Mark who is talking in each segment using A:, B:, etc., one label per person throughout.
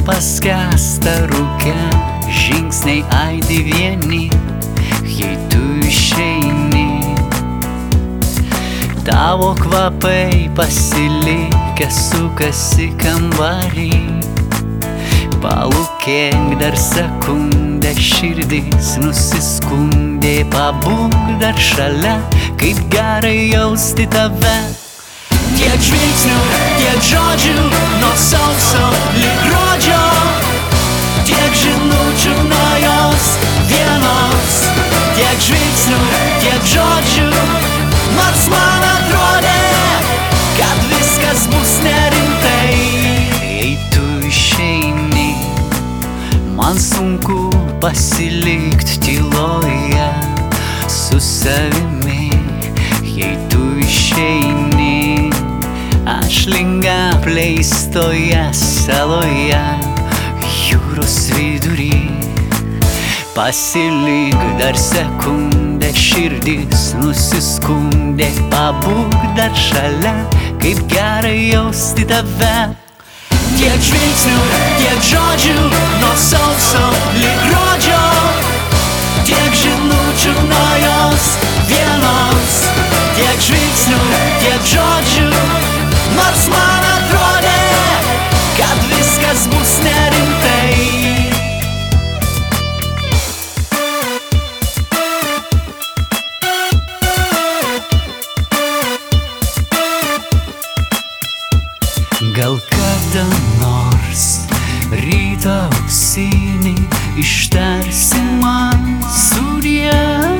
A: paskęsta rūke, žingsniai aidi vieni, jei tu išeini. Tavo kvapai pasilikę sukasi kambarį. Palūkėk dar sekundę, širdis nusiskundė, pabūk dar šalia, kaip gerai jausti tave. Tiek žvilgsnių, tiek žodžių, nuo sausio lig gruodžio, tiek žinučių nuo jos vienos. Tiek žvilgsnių, tiek žodžių, nors man atrodė, kad viskas bus nerimtai. Jei tu išeini, man sunku pasilikt tyloje su savimi. Jei tu išeini, aš linga apleistoje saloje, jūros vidury. Pasilik dar sekundę, širdis nusiskundė, pabūk dar šalia, kaip gerai jausti tave. Tiek žvilgsnių, tiek žodžių, nuo sausio lig gruodžio, tiek žinučių nuo jos vienos. Tiek žvilgsnių, tiek žodžių, nors man atrodė, kad viskas bus nerimtai. Gal kada nors ryto auksinį ištarsi man sudie,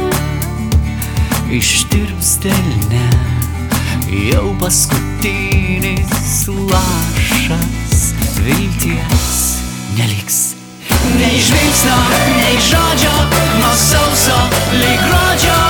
A: ištirps delne jau paskutinis lašas, vilties neliks. Nei žvilgsnio, nei žodžio, nuo sausio lig gruodžio,